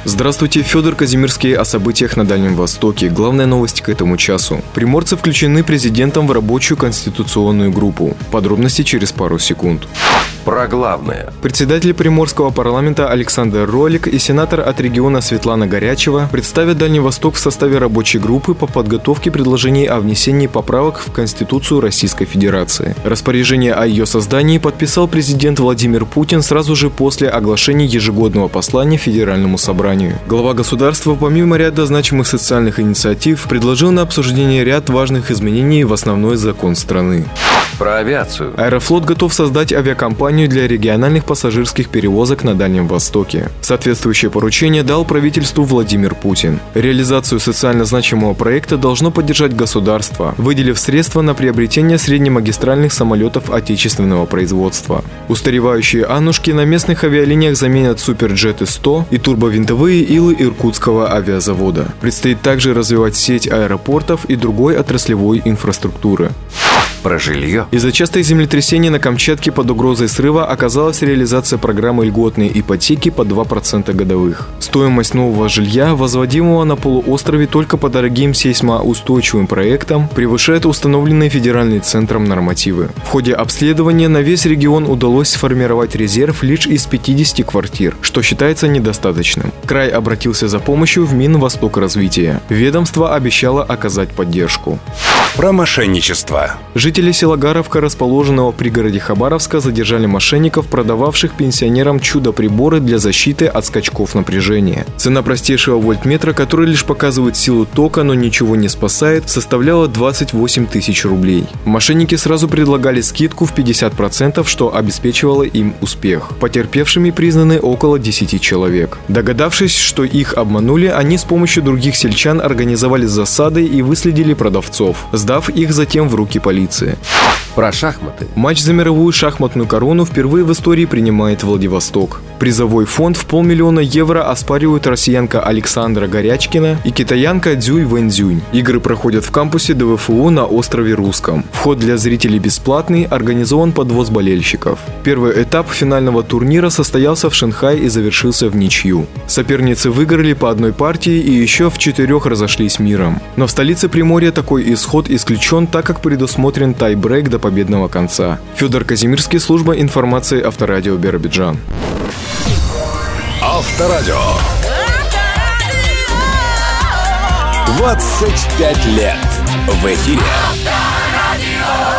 Здравствуйте, Федор Казимирский о событиях на Дальнем Востоке. Главная новость к этому часу. Приморцы включены президентом в рабочую конституционную группу. Подробности через пару секунд. Про главное. Председатель Приморского парламента Александр Ролик и сенатор от региона Светлана Горячева представят Дальний Восток в составе рабочей группы по подготовке предложений о внесении поправок в Конституцию Российской Федерации. Распоряжение о ее создании подписал президент Владимир Путин сразу же после оглашения ежегодного послания Федеральному собранию. Глава государства, помимо ряда значимых социальных инициатив, предложил на обсуждение ряд важных изменений в основной закон страны. Про авиацию. Аэрофлот готов создать авиакомпанию для региональных пассажирских перевозок на Дальнем Востоке. Соответствующее поручение дал правительству Владимир Путин. Реализацию социально значимого проекта должно поддержать государство, выделив средства на приобретение среднемагистральных самолетов отечественного производства. Устаревающие «Аннушки» на местных авиалиниях заменят суперджеты-100 и турбовинтовые «Илы» Иркутского авиазавода. Предстоит также развивать сеть аэропортов и другой отраслевой инфраструктуры. Про жилье. Из-за частых землетрясений на Камчатке под угрозой срыва оказалась реализация программы льготной ипотеки под 2% годовых. Стоимость нового жилья, возводимого на полуострове только по дорогим сейсмоустойчивым проектам, превышает установленные федеральным центром нормативы. В ходе обследования на весь регион удалось сформировать резерв лишь из 50 квартир, что считается недостаточным. Край обратился за помощью в Минвостокразвитие. Ведомство обещало оказать поддержку. Про мошенничество. Жители села Гаровка, расположенного в пригороде Хабаровска, задержали мошенников, продававших пенсионерам чудо-приборы для защиты от скачков напряжения. Цена простейшего вольтметра, который лишь показывает силу тока, но ничего не спасает, составляла 28 тысяч рублей. Мошенники сразу предлагали скидку в 50%, что обеспечивало им успех. Потерпевшими признаны около 10 человек. Догадавшись, что их обманули, они с помощью других сельчан организовали засады и выследили продавцов, сдав их затем в руки полиции. Про шахматы. Матч за мировую шахматную корону впервые в истории принимает Владивосток. Призовой фонд в 500 000 евро оспаривают россиянка Александра Горячкина и китаянка Цзюй Вэньцзюнь. Игры проходят в кампусе ДВФУ на острове Русском. Вход для зрителей бесплатный, организован подвоз болельщиков. Первый этап финального турнира состоялся в Шанхае и завершился в ничью. Соперницы выиграли по одной партии и еще в 4 разошлись миром. Но в столице Приморья такой исход исключен, так как предусмотрен тай-брейк до победного конца. Федор Казимирский, служба информации Авторадио Биробиджан. Авторадио. 25 лет в эфире.